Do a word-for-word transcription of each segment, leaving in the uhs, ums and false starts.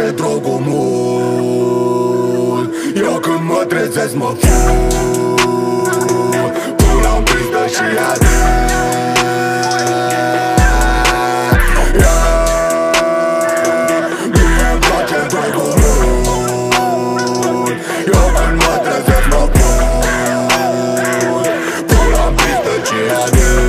drogul mult. Eu când mă trezesc mă fut, până în pistă și adet. Mie-mi place drogul mult. Eu când mă trezesc mă fut, până în pistă și adet.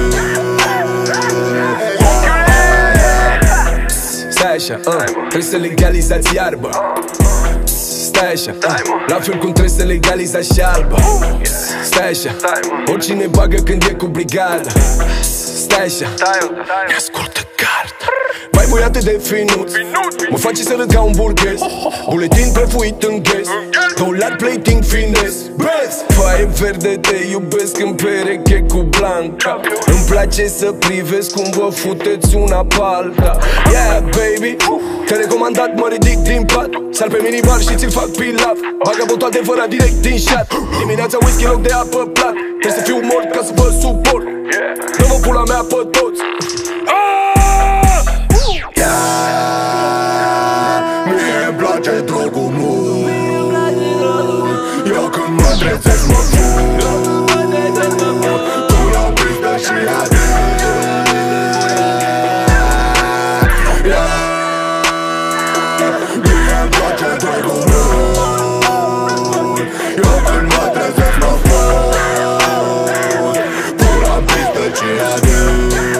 Stai așa, uh, trebuie să legalizați iarbă. Stai așa, uh, la fel cum trebuie să legalizați și alba. Stai așa, oricine bagă când e cu brigada. Stai așa, ne-ascultă garda. Vai băi atât de finuț, mă face să râd ca un burghez. Buletin prăfuit în ghes, dolar plating fines. Foaie verde, te iubesc în pereche cu blanca. Îmi place să privesc cum vă futeți una pe alta. Yeah baby, te recomandat, mă ridic din pat. Sar pe minibar și ți-l fac pilaf. Bagă botoate fără direct din shot. Dimineața whisky loc de apă plat. Trebuie să fiu mort ca să vă suport. Dă-mă pula mea pe toți. Mie-mi place drogul mult. Eu când mă trezesc mă fut, până în pistă și adet. Mie-mi place drogul mult. Eu când mă trezesc mă fut, până în pistă și adet.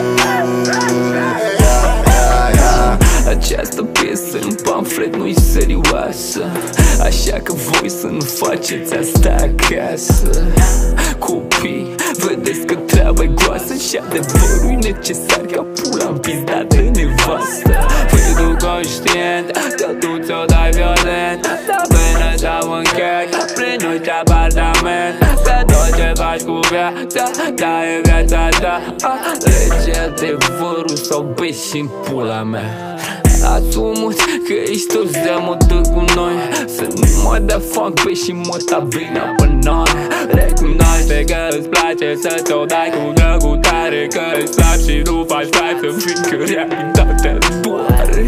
Această piesă în pamflet nu-i serioasă, așa că voi să nu faceți asta acasă. Copii, vedeți că treaba-i groasă și adevărul-i necesar ca pula în pizda de nevastă. Fii tu conștient că tu ți-o dai violent, dar bine sau încheiat prin uite apartament. Că tot ce faci cu viața ta e viața ta. Alege adevărul sau bei și-n pula mea. Asumă-ți că ești toți de modă cu noi, să nu mă dea fac pe și mă tabina pe noi. Recunoaște că îți place să ți-o dai cu drăgutare, că ești slab și nu faci față, fiindcă realitatea doare.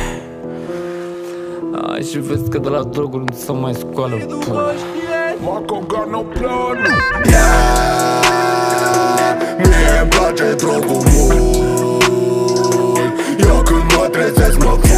Ai, și vezi că de la droguri nu se mai scoală pula. Marco got no plan. Mie-mi place drogul mult. Eu când mă trezesc mă fut,